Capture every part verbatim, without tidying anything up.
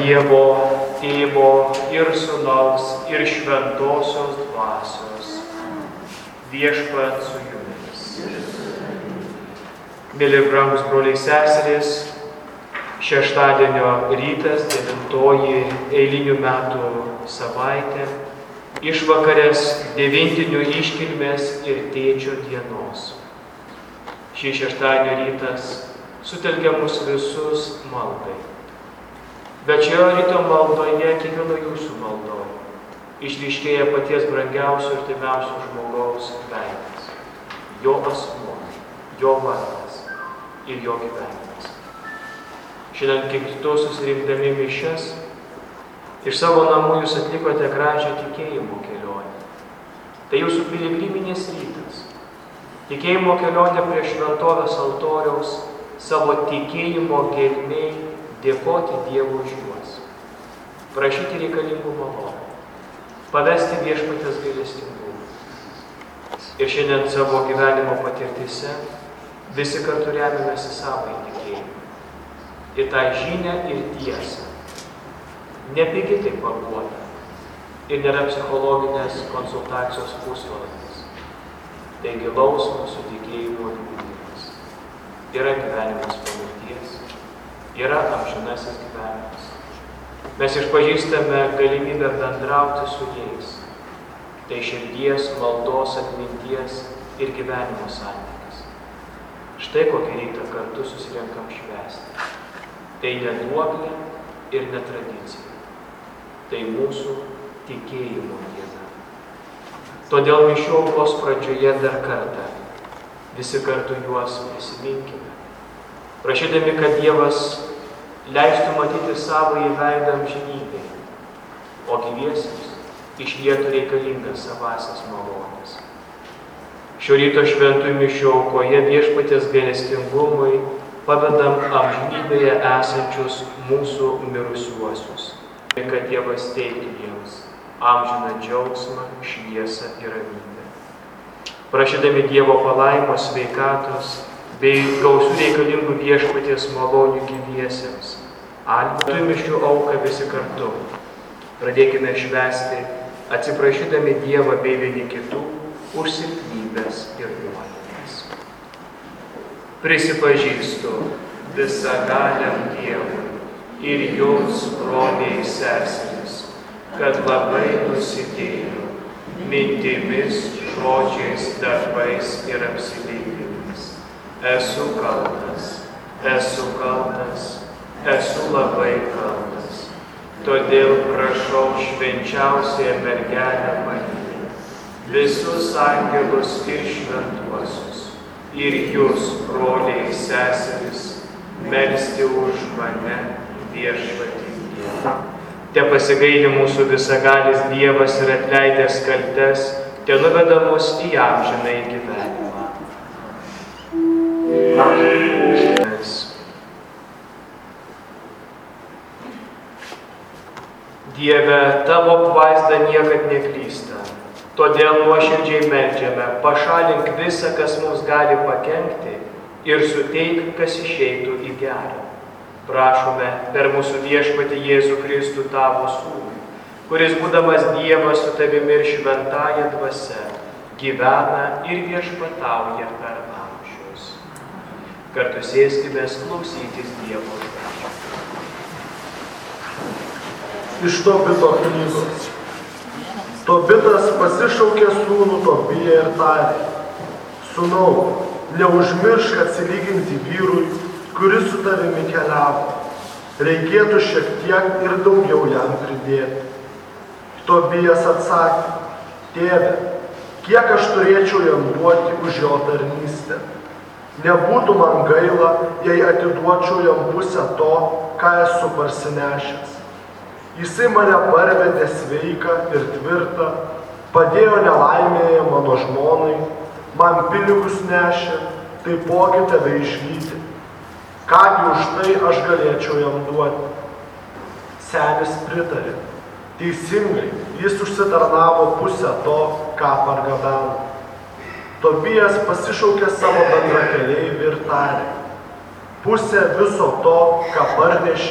Dievo, Tėvo ir Sūnaus ir Šventosios Dvasios. Viešpat su jumis. Mėly brangūs broliai seserys, šeštadienio rytas, devintoji eilinių metų savaitė, išvakarės devintinių iškilmės ir tėčio dienos. Šį šeštadienio rytas sutelkia mus visus maldai. Bet šio ryto maldoje, kiekvieno jūsų maldoje, išryškėja paties brangiausio ir artimiausio žmogaus veidas, jo asmuo, jo vardas ir jo gyvenimas. Šiandien kiekvieną susirinkdami mišias, iš savo namų jūs atlikote gražią tikėjimo kelionę. Tai jūsų piligriminės rytas. Tikėjimo kelionė prie šventovės altoriaus, savo tikėjimo gelmėj dėkoti Dievui už juos, prašyti reikalingų malonę, pavesti viešpaties gailestingumą. Ir šiandien savo gyvenimo patirtise visi kartu remiamės į savo tikėjimą, į tą žinią ir tiesą. Nepigi tai parduota ir nėra psichologinės konsultacijos puslapis. Tai gilaus mūsų tikėjimo liudijimas. Yra gyvenimas po mirties, yra amžinasis gyvenimas. Mes išpažįstame galimybę bendrauti su jais. Tai širdies, maldos, atminties ir gyvenimo santykis. Štai kokį rytą kartu susirenkam švęsti. Tai ne duoklė ir ne tradicija. Tai mūsų tikėjimo diena. Todėl mišių aukos pradžioje dar kartą visi kartu juos prisiminkime, prašydami, kad Dievas leistų matyti savo įveidą amžinybėj, o gyviesiems išlietų reikalingas savasias malonės. Šio ryto šventųjų mišių aukoje viešpaties gailestingumui pavedam amžinybėje esančius mūsų mirusiuosius, kad Dievas teiktų jiems amžiną džiaugsmą, šviesą ir ramybę. Prašydami Dievo palaimos, sveikatos bei gausių reikalingų viešpaties malonių gyviesiems. Ačiū mišių auką visi kartu. Pradėkime švęsti, atsiprašydami Dievą bei vieni kitų už silpnybes ir nuodėmes. Prisipažįstu visagaliam Dievui ir jums, broliai seserys, kad labai nusidėjau mintimis, žodžiais, darbais ir apsileidimais. Esu kaltas, esu kaltas, esu labai kaltas. Todėl prašau švenčiausiąją mergelę Mariją, visus angelus ir šventuosius, ir jūs, broliai seserys, melsti už mane viešpatį Dievą. Te pasigaili mūsų visagalis Dievas ir atleidęs kaltes, te nuveda mus į amžinąjį gyvenimą. Dieve, tavo apvaizda niekad neklysta, todėl nuoširdžiai meldžiame, pašalink visą, kas mums gali pakenkti ir suteik, kas išeitų į gerą. Prašome per mūsų viešpatį Jėzų Kristų tavo sūnų, kuris būdamas Dievas su tavimi ir šventąja dvasia, gyvena ir viešpatauja per amžius. Kartu sėskimės klausytis Dievo žodžio. Iš Tobito knygos. Tobitas pasišaukė sūnų Tobiją ir tarė: Sūnau, neužmiršk atsilyginti vyrui, kuris su tavimi keliavo. Reikėtų šiek tiek ir daugiau jam pridėti. Tobijas atsakė: Tėve, kiek aš turėčiau jam duoti už jo tarnystę? Nebūtų man gaila, jei atiduočiau jam pusę to, ką esu parsinešęs. Jisai mane parvedė sveiką ir tvirtą, padėjo nelaimėje mano žmonai, man pinigus nešė, taipogi tave išgydė. Kągi už tai aš galėčiau jam duoti? Senis pritarė: Teisingai, jis užsitarnavo pusę to, ką pargabeno. Tobijas pasišaukė savo bendrakeleivį ir tarė: Pusę viso to, ką parnešiai,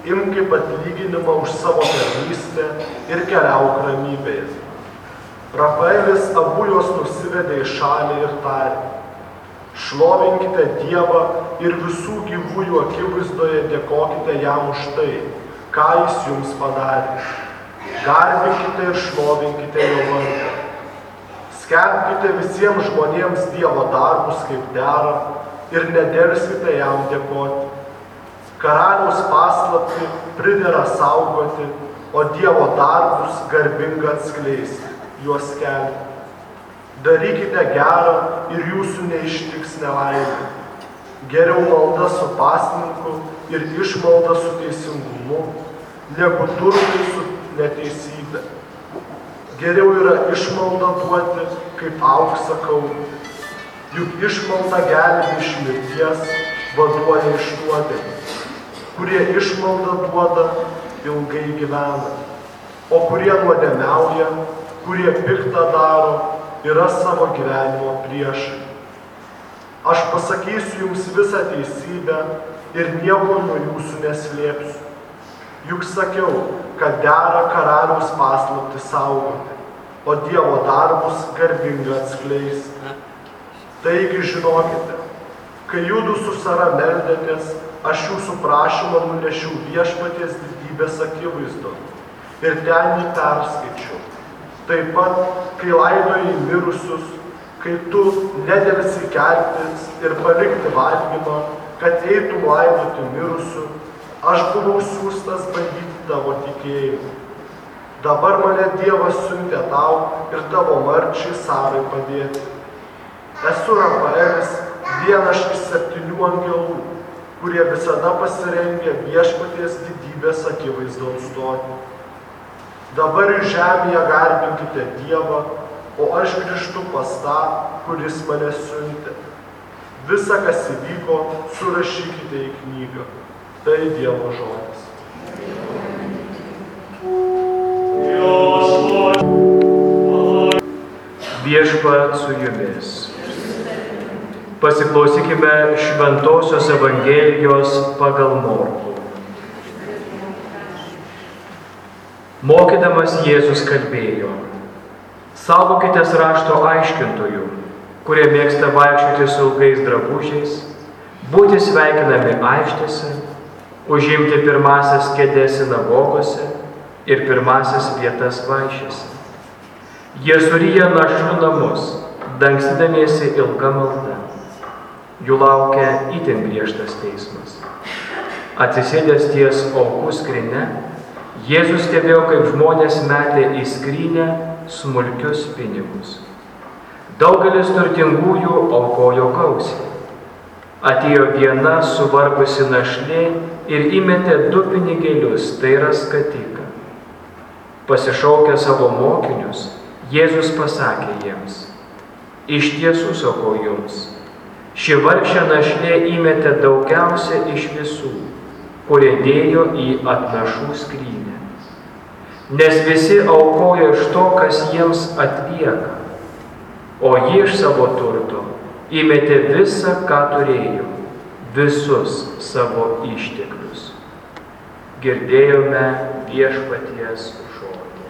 imk kaip atlyginimą už savo tarnystę ir keliauk ramybėje. Rafaelis abu juos nusivedė į šalį ir tarė: šlovinkite Dievą ir visų gyvųjų akivaizdoje dėkokite jam už tai, ką jis jums padarė. Garbinkite ir šlovinkite jo vardą. Skelbkite visiems žmonėms Dievo darbus kaip dera ir nedelskite jam dėkoti. Karaliaus paslaptį pridera saugoti, o Dievo darbus garbinga atskleisti, juos skelbti. Darykite gerą ir jūsų neištiks nelaimė. Geriau malda su pasninku ir išmalda su teisingumu, negu turtai su neteisybė. Geriau yra išmalda duoti, kaip auksą kaupti. Juk išmalda gelbėja iš mirties, vaduoja iš nuodėmių. Kurie išmaldą duoda, ilgai gyvena. O kurie nuodėmiauja, kurie piktą daro, yra savo gyvenimo priešai. Aš pasakysiu jums visą teisybę ir nieko nuo jūsų neslėpsiu. Juk sakiau, kad dera karaliaus paslaptį saugoti, o Dievo darbus garbinga atskleisti. Taigi žinokite, kai judu su Sara meldėtės, aš jūsų prašymą nunešiau viešpaties didybės akivaizdon ir ten jį perskaičiau. Taip pat, kai laidojai mirusius, kai tu nedelsi keltis ir palikti valgymą, kad eitum laidoti mirusių, aš buvau siųstas bandyti tavo tikėjimą. Dabar mane Dievas siuntė tau ir tavo marčiai Sarai padėti. Esu Rafaelis, vienas iš septynių angelų, kurie visada pasirengė viešpaties didybės akivaizdon stoti. Dabar ir žemėje garbinkite Dievą, o aš grįžtu pas tą, kuris mane siuntė. Visa, kas įvyko, surašykite į knygą. Tai Dievo žodis. Viešpat su jumis. Pasiklausykime Šventosios Evangelijos pagal Morkų. Mokydamas Jėzus kalbėjo: saugokitės rašto aiškintojų, kurie mėgsta vaikščioti su ilgais drabužiais, būti sveikinami aikštėse, užimti pirmasias kėdes sinagogose ir pirmasias vietas vaišėse. Jie suryja našlių namus, dangstydamiesi ilgą maldą. Jų laukia itin griežtas teismas. Atsisėdęs ties aukų skrynia, Jėzus stebėjo, kaip žmonės metė į skrynę smulkius pinigus. Daugelis turtingųjų aukojo gausiai. Atėjo viena suvargusi našlė ir įmetė du pinigėlius, tai yra skatiką. Pasišaukę savo mokinius, Jėzus pasakė jiems: iš tiesų sakau jums, ši vargšė našlė įmetė daugiausia iš visų, kurie dėjo į atnašų skrynę. Nes visi aukojo iš to, kas jiems atlieka, o ji iš savo turto įmetė visą, ką turėjo, visus savo išteklius. Girdėjome viešpaties žodį.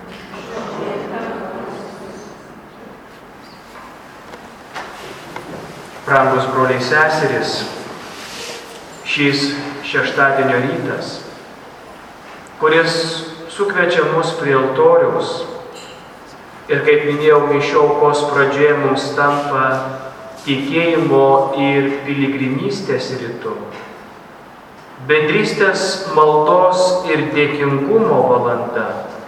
Brangus broliai seserys, šis šeštadienio rytas, kuris sukviečia mus prie altoriaus ir, kaip minėjau, mišių aukos pradžioje mums tampa tikėjimo ir piligrimystės rytu, bendrystės maldos ir dėkingumo valanda,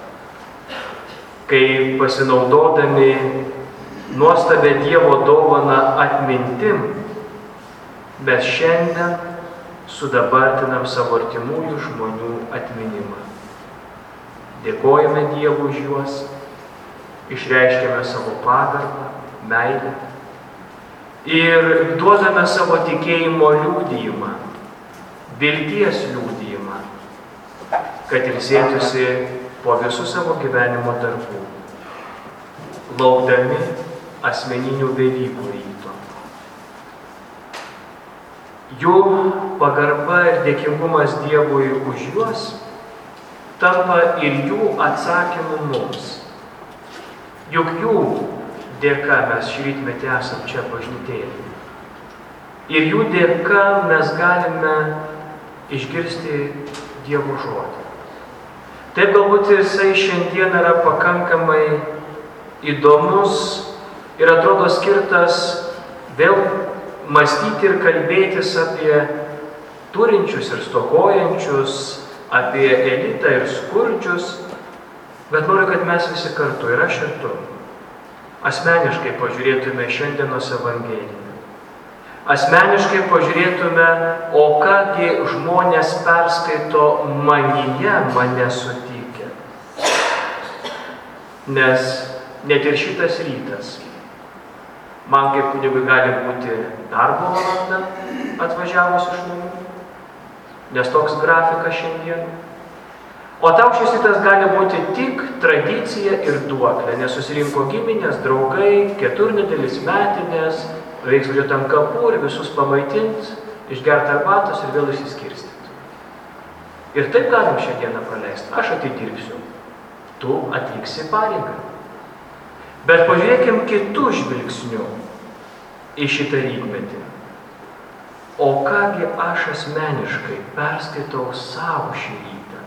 kai pasinaudodami nuostabę Dievo dovaną atmintim, mes šiandien sudabartinam savo artimųjų žmonių atminimą. Dėkojame Dievui už juos, išreiškėme savo pagarbą, meilę ir duodame savo tikėjimo liudijimą, vilties liudijimą, kad ilsėtųsi po visų savo gyvenimo darbų, laukdami asmeninių Velykų ryto. jų pagarba ir dėkingumas Dievui už juos tampa ir jų atsakymu mums. Juk jų dėka mes šį rytmetį esam čia bažnytėlėje. Ir jų dėka mes galime išgirsti Dievo žodį. Taip galbūt jisai šiandien yra pakankamai įdomus ir atrodo skirtas vėl mąstyti ir kalbėtis apie turinčius ir stokojančius, apie elitą ir skurdžius, bet noriu, kad mes visi kartu, ir aš ir tu, asmeniškai pažiūrėtume šiandienos Evangeliją. Asmeniškai pažiūrėtume, o kągi žmonės perskaito manyje mane sutikę. Nes net ir šitas rytas man kaip kunigui gali būti darbo valanda atvažiavus iš namų, nes toks grafikas šiandien. O tau šis rytas gali būti tik tradicija ir duoklė, nes susirinko giminės, draugai, keturnedėlis, metinės, reiks važiuoti ant kapų ir visus pamaitint, išgerti arbatos ir vėl išsiskirstyti. Ir taip galim šią dieną praleisti. Aš atidirbsiu, tu atliksi pareigą. Bet pažiūrėkim kitų žvilgsnių į šitą rytmetį. O kągi aš asmeniškai perskaitau savo šį rytą?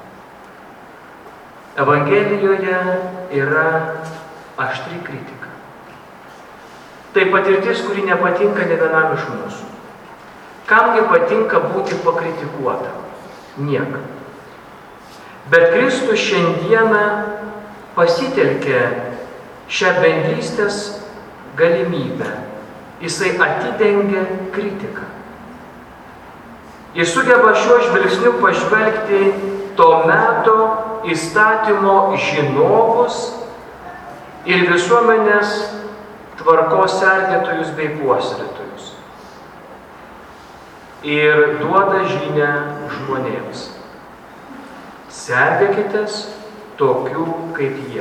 Evangelijoje yra aštri kritika. Tai patirtis, kuri nepatinka nė vienam iš mūsų. Kamgi patinka būti pakritikuota? Niekam. Bet Kristus šiandieną pasitelkė šią bendrystės galimybę. Jisai atidengia kritiką. Jis sugeba šiuo žvilgsniu pažvelgti to meto įstatymo žinovus ir visuomenės tvarkos sergėtojus bei puoselėtojus. Ir duoda žinią žmonėms. Sergėkitės tokių kaip jie.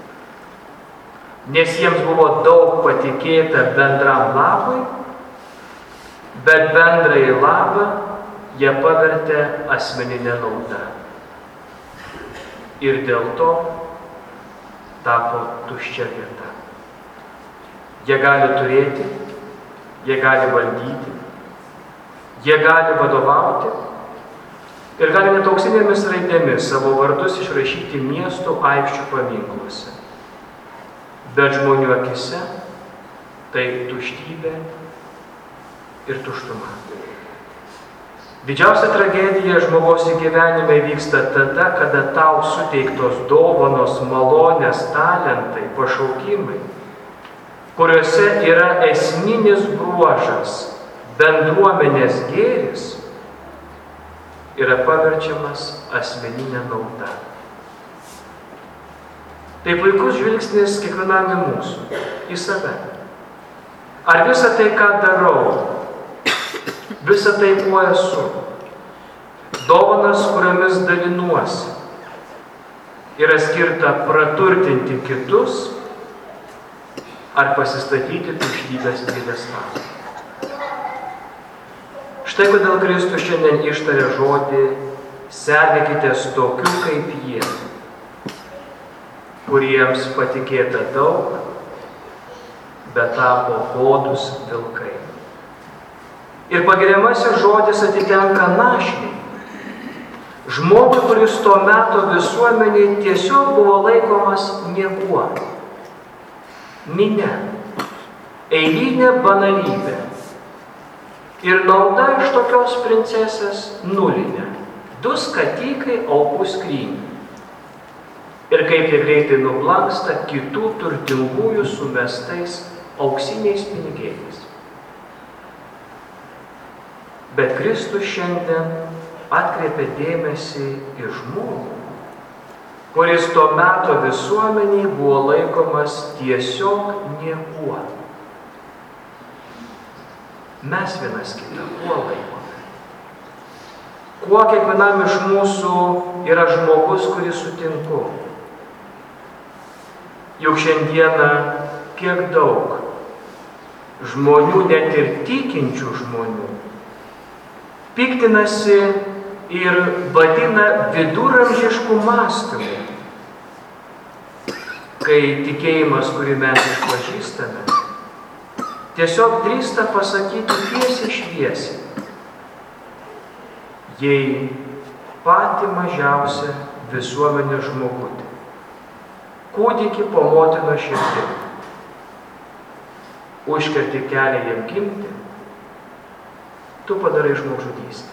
Nes jiems buvo daug patikėta bendram labui, bet bendrąjį labą jie pavertė asmeninę naudą. Ir dėl to tapo tuščia vieta. Jie gali turėti, jie gali valdyti, jie gali vadovauti ir gali net auksinėmis raidėmis savo vardus išrašyti miestų aikščių paminkluose. Bet žmonių akise tai tuštybė ir tuštuma. Didžiausia tragedija žmogaus gyvenime vyksta tada, kada tau suteiktos dovanos, malonės, talentai, pašaukimai, kuriuose yra esminis bruožas, bendruomenės gėris, yra paverčiamas asmeninė nauda. Tai puikus žvilgsnis kiekvienam į mūsų, į save. Ar visa tai, ką darau, visa tai, kuo esu, dovanas, kuriomis dalinuosi, yra skirta praturtinti kitus ar pasistatyti tuštybės pjedestalą. Štai kodėl Kristus šiandien ištarė žodį: sergėkitės tokių kaip jie, kuriems patikėta daug, bet tapo godūs vilkai. Ir pagiriamasis žodis atitenka našliai. Žmogui, kuris to meto visuomenėje tiesiog buvo laikomas niekuo. Minia. Eilinė banalybė. Ir nauda iš tokios princesės nulinė. Du skatikai aukų skrynių. Ir kaip jie greitai nublanksta kitų turtingųjų sumestais auksiniais pinigėliais. Bet Kristus šiandien atkreipia dėmesį į žmogų, kuris to meto visuomeniai buvo laikomas tiesiog niekuo. Mes vienas kitą kuo laikome? Kuo kiekvienam iš mūsų yra žmogus, kurį sutinku? Juk šiandieną kiek daug žmonių, net ir tikinčių žmonių, piktinasi ir vadina viduramžiškų mąstymų, kai tikėjimas, kurį mes išpažįstame, tiesiog drįsta pasakyti tiesiai šviesiai, jei patį mažiausią visuomenės žmogutį, kūdikį po motino širdimi, užkerti kelią jam gimti, tu padarai žmogžudystę.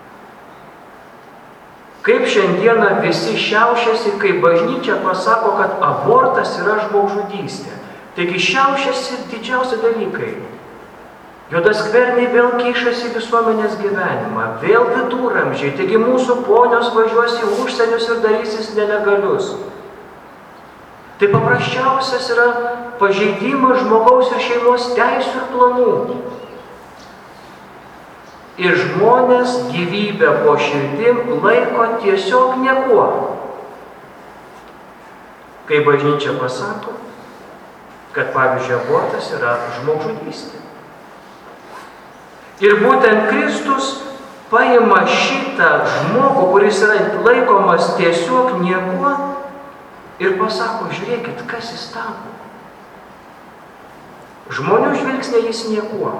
Kaip šiandieną visi šiaušiasi, kai bažnyčia pasako, kad abortas yra žmogžudystė. Taigi šiaušiasi didžiausi dalykai. Juodaskverniai vėl kišasi visuomenės gyvenimą, vėl viduramžiai, taigi mūsų ponios važiuos į užsienius ir darysis nelegalius. Tai paprasčiausias yra pažeidimas žmogaus ir šeimos teisių ir planų. Ir žmonės gyvybę po širdim laiko tiesiog niekuo. Kai bažnyčia pasako, kad pavyzdžiui abortas yra žmogžudystė. Ir būtent Kristus paima šitą žmogų, kuris yra laikomas tiesiog niekuo, ir pasako, žiūrėkit, kas jis tapo. Žmonių žvilgsnė jis niekuo.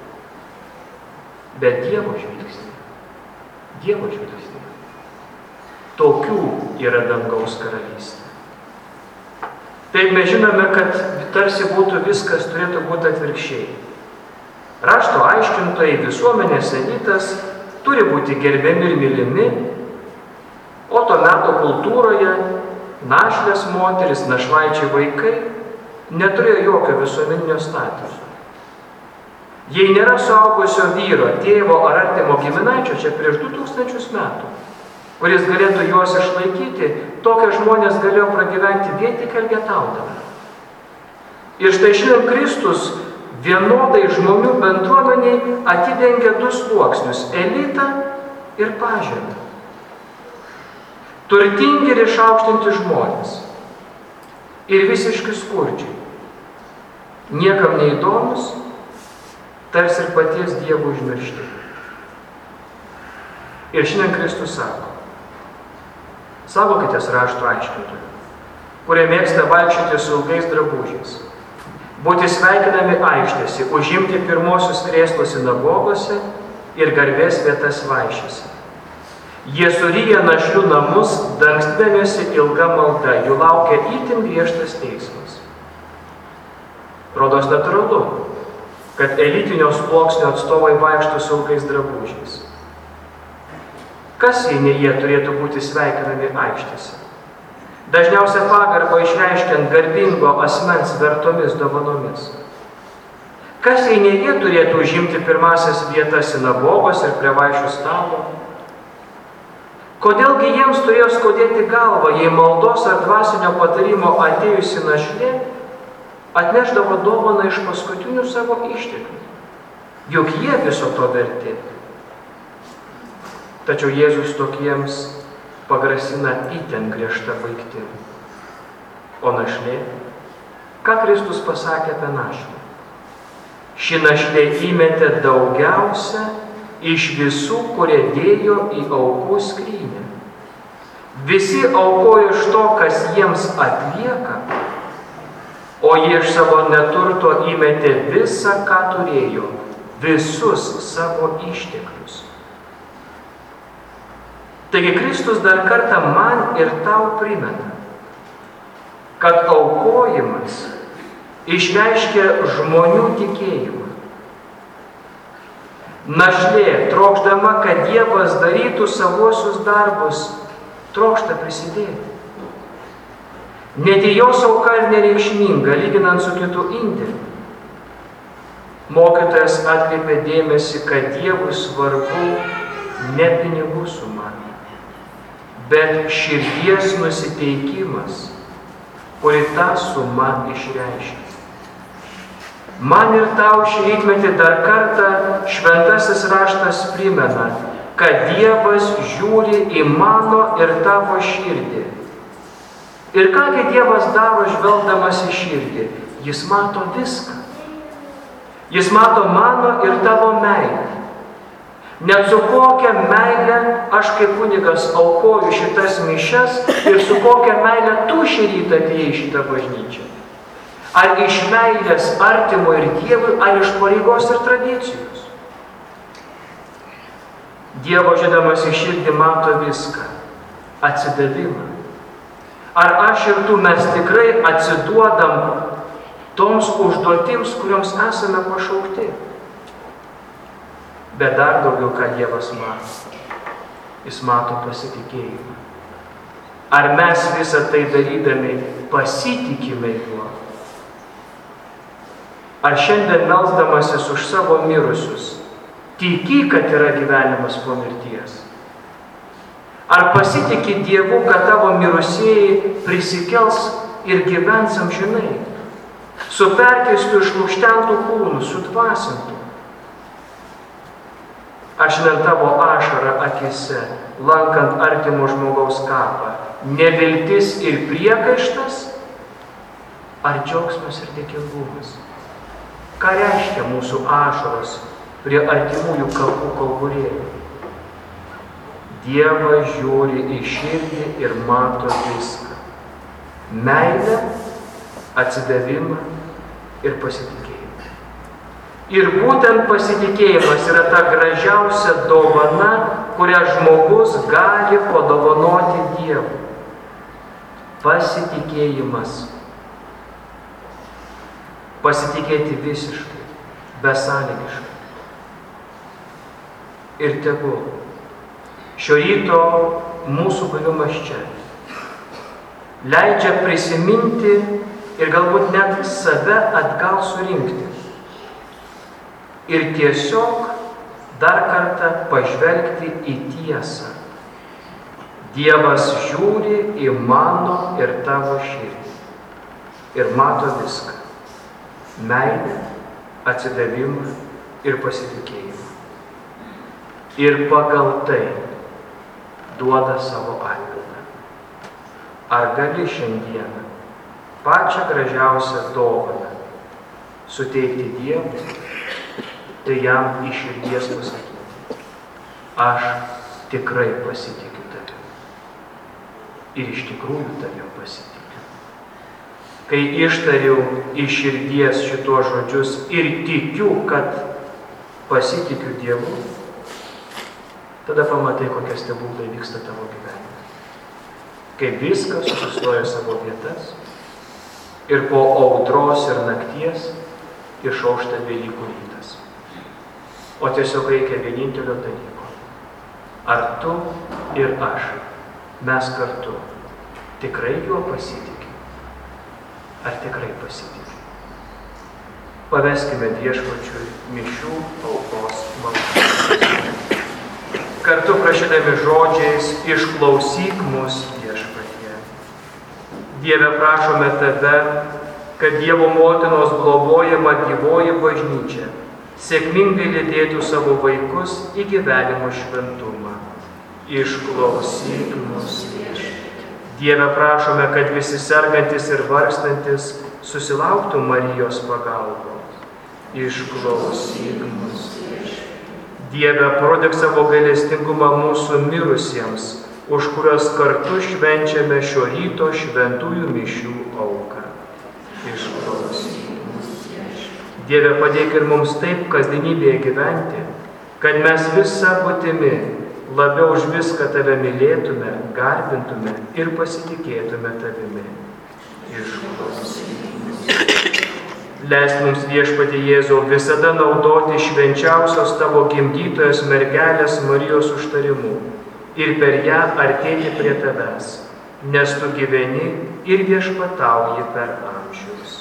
Bet Dievo žvilgsnė, Dievo žvilgsnė, tokių yra dangaus karalystė. Taip mes žinome, kad tarsi būtų viskas turėtų būti atvirkščiai. Rašto aiškintojai, visuomenės elitas turi būti gerbiami ir mylimi, o to meto kultūroje našlės moteris, našlaičiai vaikai neturėjo jokio visuomeninio statuso. Jei nėra suaugusio vyro, tėvo ar artimo giminaičio čia prieš du tūkstančius metų, kuris galėtų juos išlaikyti, tokie žmonės galėjo pragyventi vien tik elgetaudami. Ir štai šiandien Kristus vienodai žmonių bendruomeniai atidengia du sluoksnius – elitą ir pažemę. Turtingi ir išaukštinti žmonės ir visiškai skurdžiai, niekam neįdomus, tarsi ir paties Dievo užmiršti. Ir šiandien Kristus sako, saugokitės rašto aiškintojų, kurie mėgsta vaikščioti su ilgais drabužiais, būti sveikinami aikštėse, užimti pirmosius krėslus sinagogose ir garbės vietas vaišėse. Jie suryja našlių namus, dangstydamiesi ilga malda, jų laukia itin griežtas teismas. Rodos natūralu, kad elitinio sluoksnio atstovai vaikšto su ilgais drabužiais. Kas, jei ne jie, turėtų būti sveikinami aikštėse? Dažniausia pagarbą išreiškiant garbingo asmens vertomis dovanomis. Kas, jei ne jie, turėtų užimti pirmasias vietas sinagogos ir prie vaišių stalo? Kodėlgi jiems turėjo skaudėti galvą, jei maldos ar dvasinio patarimo atėjusi našlė atnešdavo dovaną iš paskutinių savo išteklių. Juk jie viso to verti. Tačiau Jėzus tokiems pagrasina itin griežta baigtim. O našlė? Ką Kristus pasakė apie našlę? Ši našlė įmetė daugiausia iš visų, kurie dėjo į aukų skrynę. Visi aukojo iš to, kas jiems atlieka, o jie iš savo neturto įmetė visą, ką turėjo, visus savo išteklius. Taigi Kristus dar kartą man ir tau primena, kad aukojimas išreiškia žmonių tikėjimą. Našlė, trokšdama, kad Dievas darytų savuosius darbus, trokšta prisidėti. Net jos auka ir nereikšminga, lyginant su kitų indėliu. Mokytojas atkreipė dėmesį, kad Dievui svarbu ne pinigų suma, bet širdies nusiteikimas, kuri tą sumą išreiškia. Man ir tau šį rytmetį dar kartą šventasis raštas primena, kad Dievas žiūri į mano ir tavo širdį. Ir kągi Dievas daro žvelgdamas į širdį? Jis mato viską. Jis mato mano ir tavo meilę. Net su kokia meile aš kaip kunigas aukoju šitas mišias ir su kokia meile tu šį rytą atėjai į šitą bažnyčią. Ar iš meilės artimo ir Dievui, ar iš pareigos ir tradicijos. Dievo žiūrėdamas į širdį mato viską. Atsidavimą. Ar aš ir tu mes tikrai atsiduodam toms užduotims, kurioms esame pašaukti. Bet dar daugiau, ką Dievas mato. Jis mato pasitikėjimą. Ar mes visą tai darydami pasitikime juo? Ar šiandien melsdamasis už savo mirusius tiki, kad yra gyvenimas po mirties? Ar pasitiki Dievu, kad tavo mirusieji prisikels ir gyvens amžinai? Su perkeistu išlūžtentų kūnų, sudvasintų. Ar šiandien tavo ašara akise, lankant artimo žmogaus kapą, neviltis ir priekaištas, ar džiaugsmas ir dėkingumas? Ką reiškia mūsų ašaros prie artimųjų kapų kauburėlių? Dievas žiūri į širdį ir mato viską. Meilę, atsidavimą ir pasitikėjimą. Ir būtent pasitikėjimas yra ta gražiausia dovana, kurią žmogus gali padovanoti Dievui. Pasitikėjimas. Pasitikėti visiškai, besąlygiškai. Ir tegul šio ryto mūsų buvimas čia leidžia prisiminti ir galbūt net save atgal surinkti. Ir tiesiog dar kartą pažvelgti į tiesą. Dievas žiūri į mano ir tavo širdį. Ir mato viską. Meilę, atsidavimą ir pasitikėjimą. Ir pagal tai duoda savo atpildą. Ar gali šiandieną pačią gražiausią dovaną suteikti Dievui, tai jam iš širdies pasakyti: aš tikrai pasitikiu tavim. Ir iš tikrųjų tavim pasitikiu. Kai ištariu iš širdies šitos žodžius ir tikiu, kad pasitikiu Dievu, tada pamatai, kokie stebuklai vyksta tavo gyvenime. Kai viskas sustoja savo vietas ir po audros ir nakties išaušta Velykų rytas. O tiesiog reikia vienintelio dalyko. Ar tu ir aš, mes kartu, tikrai juo pasitikim? Ar tikrai pasitikim? Paveskime Viešpačiui mišių aukos maldą. Kartu prašydami žodžiais: išklausyk mus, Viešpatie. Dieve, prašome tave, kad Dievo motinos globojama gyvoji bažnyčia sėkmingai lydėtų savo vaikus į gyvenimo šventumą. Išklausyk mus, Viešpatie. Dieve, prašome, kad visi sergantis ir vargstantis susilauktų Marijos pagalbos. Išklausyk mus, Viešpatie. Dieve, parodyk savo gailestingumą mūsų mirusiems, už kurios kartu švenčiame šio ryto šventųjų mišių auką. Išklausyk mus, Viešpatie. Dieve, padėk ir mums taip kasdienybėje gyventi, kad mes visą būtimi labiau už viską tave mylėtume, garbintume ir pasitikėtume tavimi. Išklausyk mus. Leisk mums, Viešpatie Jėzau, visada naudoti švenčiausios tavo gimdytojos mergelės Marijos užtarimu ir per ją artėti prie tavęs, nes tu gyveni ir viešpatauji per amžius.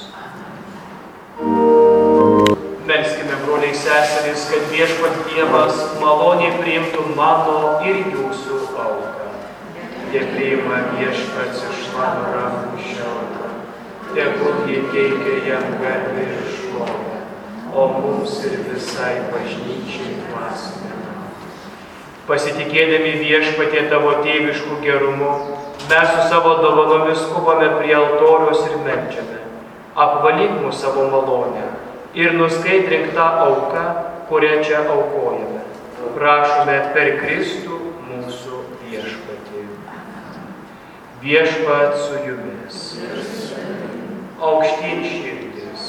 Melskime, broliai seserys, kad Viešpat Dievas maloniai priimtų mano ir jūsų auką. Jie priima Viešpats iš mano rankų šią auką. Tegul jie teikia jam garbę ir šlovę, o mums ir visai bažnyčiai dvasinę. Pasitikėdami Viešpatie tavo tėviškų gerumu, mes su savo dovanomis skubame prie altoriaus ir meldžiame. Apvalyk mūsų savo malonę ir nuskaidrink tą auką, kurią čia aukojame. prašome per Kristų mūsų viešpatį. Viešpat su jumis. Aukštyn širdis.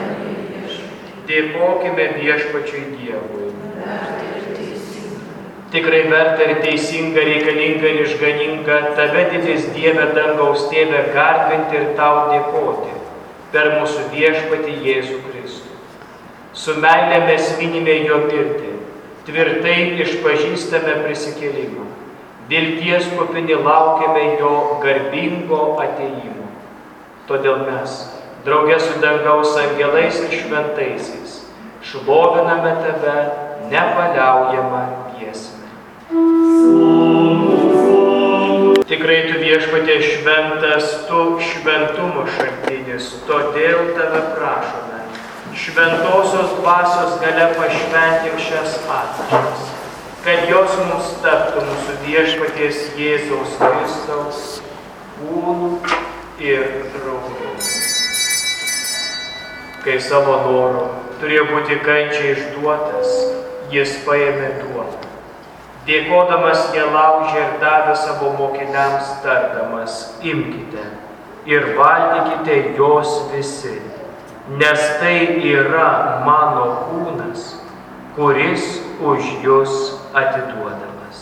Dėkokime viešpačiui Dievui. Tikrai verta ir teisinga, reikalinga ir išganinga tave, didis Dieve dangaus Tėve, garbinti ir tau dėkoti per mūsų viešpatį Jėzų Kristų. Su meile mes minime jo mirtį, tvirtai išpažįstame prisikėlimą, vilties kupini laukiame jo garbingo atėjimo. Todėl mes, drauge su dangaus angelais ir šventaisiais, šloviname tave nepaliaujamą giesmę. Tikrai tu viešpatie šventas, tu šventumo šaltinis, todėl tave prašome. Šventosios dvasios galia pašventink šias ateitis, kad jos mums taptų mūsų viešpaties Jėzaus Kristaus kūnu ir krauju. Kai savo noru turėjo būti kančiai išduotas, jis paėmė duoną. Dėkodamas ją laužė ir davė savo mokiniams tardamas, imkite ir valgykite jos visi, nes tai yra mano kūnas, kuris už jus atiduodamas.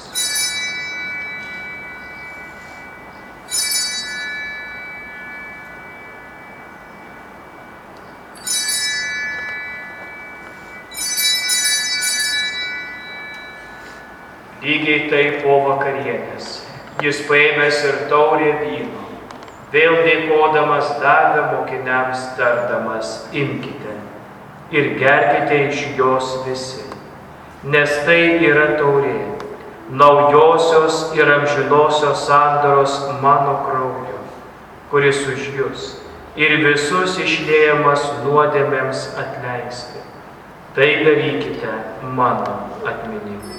Lygiai taip po vakarienės jis paėmęs ir taurę vyno, vėl dėkodamas davė mokiniams tardamas, imkite ir gerkite iš jos visi, nes tai yra taurė, naujosios ir amžinosios sandoros mano kraujo, kuris už jus ir visus išliejamas nuodėmėms atleisti. Tai darykite mano atminimui.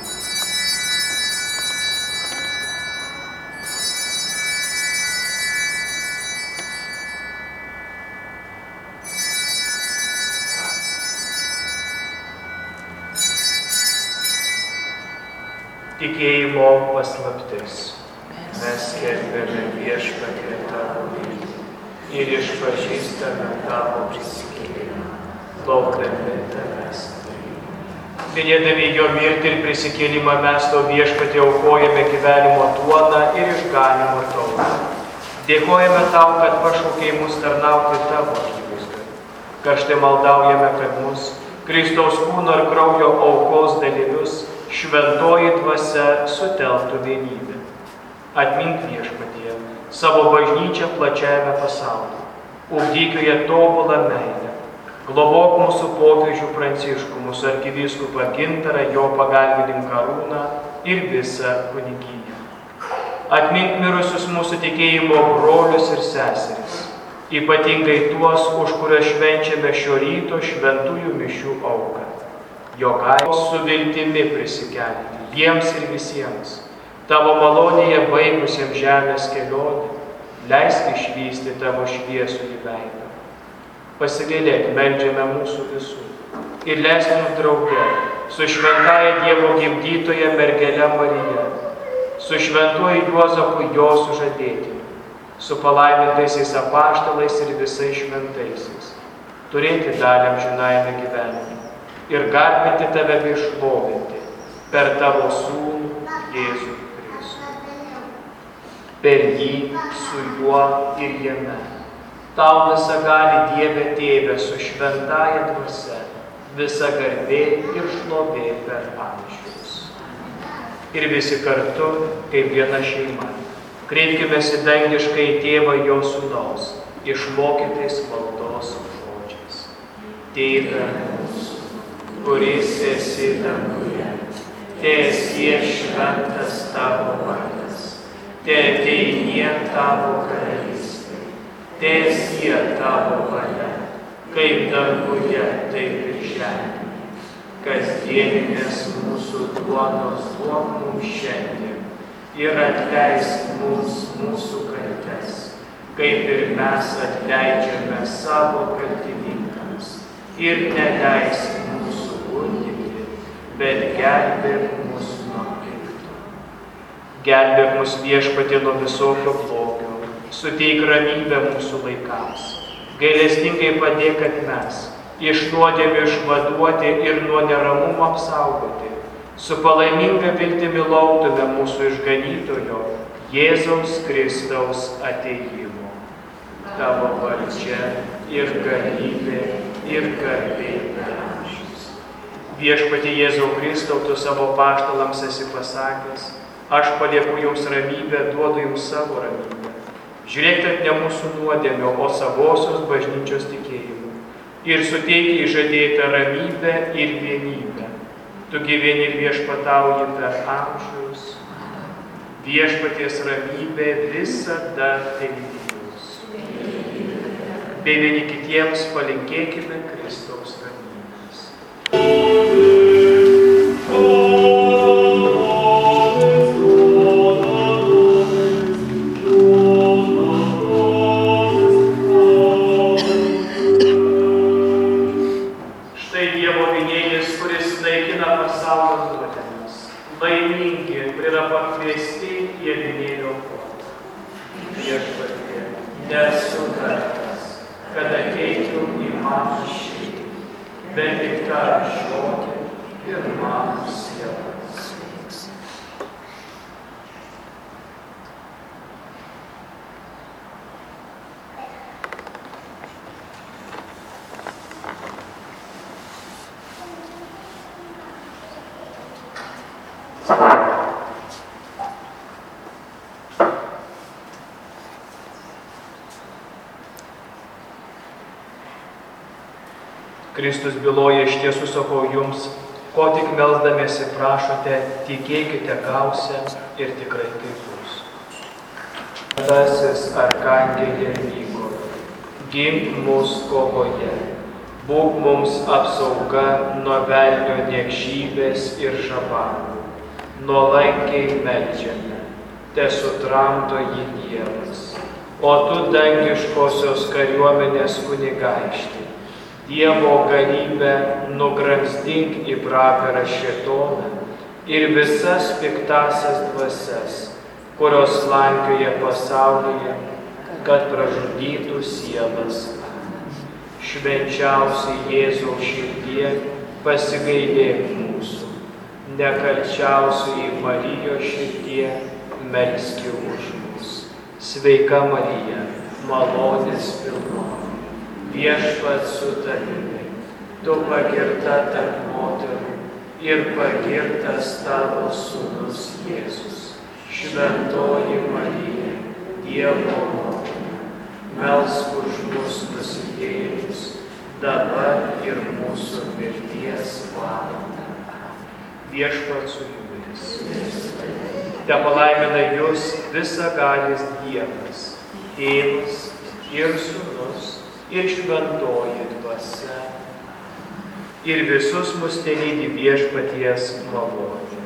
Tikėjimo paslaptis. Mes skelbiame viešpatie tavo mirtį ir išpažįstame tavo prisikėlimą, laukdami tavęs. Minėdami jo mirtį ir prisikėlimą mes tau viešpatie aukojame gyvenimo duoną ir išganimo taurę. Dėkojame tau, kad pašaukei mus tarnauti tavo akivaizdoje. Karštai maldaujame, kad mus, Kristaus kūno ir kraujo aukos dalyvius, šventoji dvasia sutelktų vienybę. Atmink viešpatie savo bažnyčią plačiajame pasaulyje, ugdyk joje tobulą meilę, globok mūsų popiežių Pranciškų, mūsų arkivyskupą Gintarą, jo pagalbininką Arūną ir visą kunigiją. Atmink mirusius mūsų tikėjimo brolius ir seseris, ypatingai tuos, už kuriuos švenčiame šio ryto šventųjų mišių auką. Jo gailės su viltimi prisikelti jiems ir visiems, tavo malonėje baigusiems žemės kelionę, leisk išvysti tavo šviesųjį veidą. Pasigailėk, meldžiame mūsų visų ir leisk mums drauge su šventaja Dievo gimdytoja mergele Marija, su šventuoju Juozapu jo sužadėtiniu, su palaimintaisiais apaštalais ir visais šventaisiais, turėti dalį amžinajame gyvenime ir garbinti tave bei šlovinti per tavo sūnų Jėzų Kristų. Per jį, su juo ir jame. Tau visagali Dieve Tėve su šventaja dvasia, visa garbė ir šlovė per amžius. Ir visi kartu, kaip viena šeima, kreipkimės į dangišką į Tėvą jo sūnaus, išmokytais maldos žodžiais. Tėve mūsų, kuris esi danguje, teesie šventas tavo vardas, teateinie tavo karalystė, teesie tavo valia, kaip danguje, taip ir žemėje. Kasdieninės mūsų duonos duok mums šiandien ir atleisk mums mūsų kaltes, kaip ir mes atleidžiame savo kaltininkams, ir neleisk mūsų gundyti, bet gelbėk mus Gelbėk mus Viešpatie nuo visokio blogio, suteik ramybę mūsų laikams. Gailestingai padėk, kad mes iš nuodėmių išvaduoti ir nuo neramumo apsaugoti, su palaiminga viltimi lauktume mūsų išganytojo Jėzaus Kristaus atėjimo. Tavo valdžia ir galybė ir garbė amžiams. Viešpatie Jėzau Kristau, tu savo apaštalams esi pasakęs, aš palieku jums ramybę, duodu jums savo ramybę. Žiūrėk, ne mūsų nuodėmio, o savosios bažnyčios tikėjimų. Ir suteikia įžadėtą ramybę ir vienybę. Tu gyveni ir viešpatauji per amžius. Viešpaties ramybė visada telydys. Bei vieni kitiems palinkėkime Kristaus ramybės. Laimingi ir yra pakviesti į avinėlio puotą. Viešpatie, nesu vertas, kad ateitum į mano širdį, bet tik tark žodį ir mano siela sveiks. Kristus byloja, iš tiesų sakau jums, ko tik melsdamiesi prašote, tikėkite gausią ir tikrai tai bus. Šventasis arkangelė Mykol, gink mus kovoje, būk mums apsauga nuo velnio niekšybės ir žabanų. Nuolankiai meldžiame, tesutramdo jį Dievas, o tu dangiškosios kariuomenės kunigaikšti, Dievo galybę nugramzdink į pragarą šėtoną ir visas piktasias dvasias, kurios slankioja pasaulyje, kad pražudytų sielas. Švenčiausiai Jėzaus širdie pasigailėk mūsų, nekalčiausiai Marijos širdie melski už mus. Sveika Marija, malonės pilna. Viešpats su tavimi, tu pagirta tarp moterų ir pagirtas tavo sūnus Jėzus. Šventoji Marija, Dievo motina, melsk už mus nusidėjėlius, dabar ir mūsų mirties valandą. Viešpats su jumis. Te palaimina jus visagalis Dievas, Tėvas ir Sūnus, ir šventoji dvasia, ir visus mus telydi Viešpaties malonė.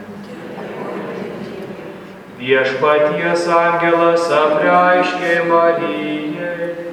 Viešpaties angelas apreiškė Marijai,